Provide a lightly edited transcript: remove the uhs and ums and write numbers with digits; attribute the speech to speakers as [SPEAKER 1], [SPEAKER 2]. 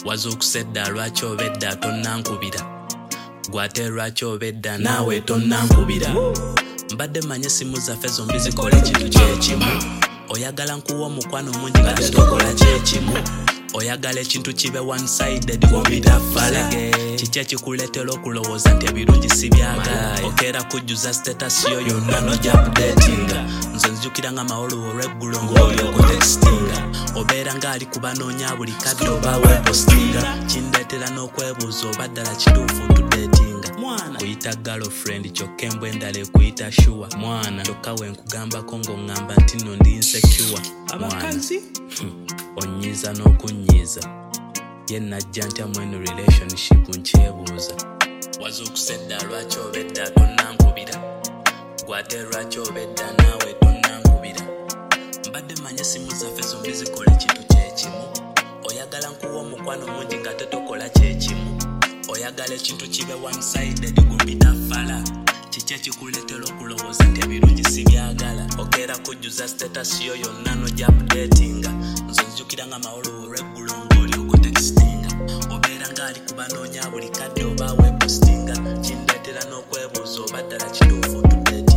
[SPEAKER 1] Wazukusedda lwaki obedda tonnankubira gwate lwaki obedda naawe tonnankubira mbadde manye simu zaffe zombi zikola ekintu kyekimu oyagala nkuwa omukwano mungi nga tetukola kyekimu oyagala ekintu kibe one-sided wobitafala kiki ekikuleetera okulowooza nti ebirungi si byagala okeera kujjuza status yo yonna nojja updatinga nze nzijukira nga maholo olw'eggulo ng'oyoko textinga obeera ng'ali kubanoonya buli kadde oba wepostinga kindeetera n'okwebuuza oba ddala kituufu ntudeetinga kuyita girlfriend kyokka embwa endala ekuyita shuwa mwana kyokka wenkugambako ng'oŋŋamba nti nno ndi insecure mwana onyiiza n'okunyiiza ye najja ntya mweno relationship nkyebuuza wazukusedda lwaki obedda tonnankubira gwate lwaki obedda naawe tonnankubira mbadde manye simu zaffe zombi zikola ekintu kyekimu oyagala nkuwa omukwano mungi nga tetokola kyekimu oyagala ekintu kibe one-sided gumbitafala kiki ekikuleetera okulowooza nti ebirungi si byagala okeera kujjuza status yo yonna nojja updatinga nze nzijukira nga maholo olw'eggulo ng'olyoko textinga obeera ng'ali kubanoonya buli kadde oba wepostinga kindeetera n'okwebuuza oba ddala kituufu tudete